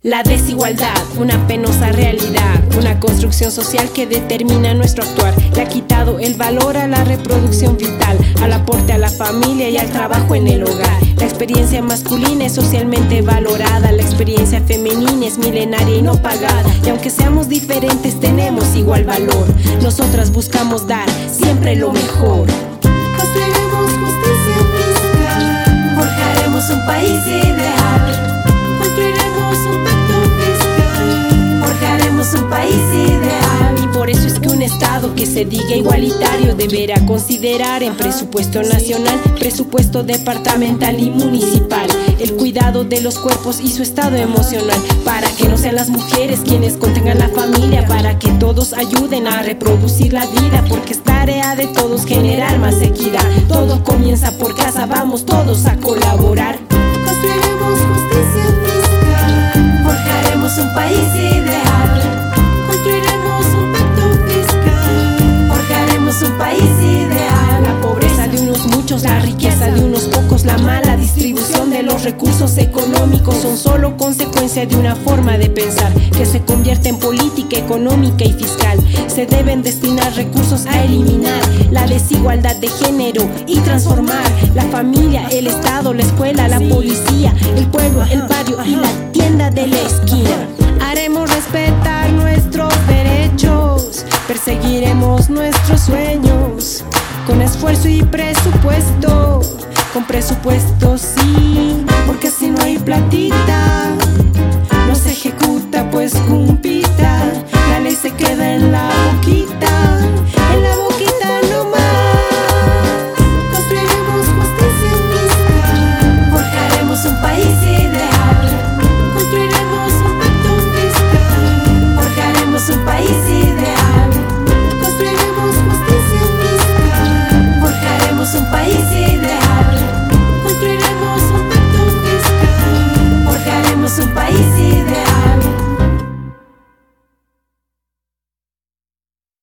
La desigualdad, una penosa realidad, una construcción social que determina nuestro actuar. Le ha quitado el valor a la reproducción vital, al aporte a la familia y al trabajo en el hogar. La experiencia masculina es socialmente valorada, la experiencia femenina es milenaria y no pagada. Y aunque seamos diferentes, tenemos igual valor. Nosotras buscamos dar siempre lo mejor. Construiremos justicia fiscal, Forjaremos un país ideal. construiremos un pacto fiscal. Forjaremos un país ideal. Y por eso es que un Estado que se diga igualitario deberá considerar en presupuesto nacional, presupuesto departamental y municipal el cuidado de los cuerpos y su estado emocional, para que no sean las mujeres quienes contengan la familia, para que todos ayuden a reproducir la vida, porque es tarea de todos generar más equidad. Todo comienza por casa, vamos todos a colaborar. Construiremos justicia fiscal, Forjaremos un país ideal. construiremos un pacto fiscal. Forjaremos un país ideal. La pobreza de unos muchos, la riqueza de unos pocos, la mala distribución de los recursos económicos son solo consecuencia de una forma de pensar que se convierte en política económica y fiscal. Se deben destinar recursos a eliminar la desigualdad de género y transformar la familia, el Estado, la escuela, la policía, el pueblo, el barrio y la tienda de la esquina. Haremos respetar nuestros derechos, perseguiremos nuestros sueños con esfuerzo y presupuesto. Con presupuesto sí, porque si no hay platita no se ejecuta pues